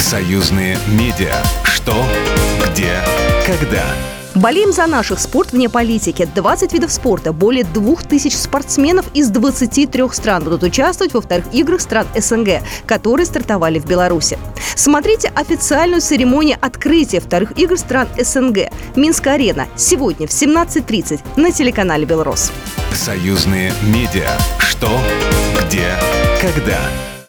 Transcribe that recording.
Союзные медиа. Что, где, когда. Болеем за наших. Спорт вне политики. 20 видов спорта. Более 2000 спортсменов из 23 стран будут участвовать во вторых играх стран СНГ, которые стартовали в Беларуси. Смотрите официальную церемонию открытия вторых игр стран СНГ. Минск-арена. Сегодня в 17:30 на телеканале «Белрос». Союзные медиа. Что, где, когда.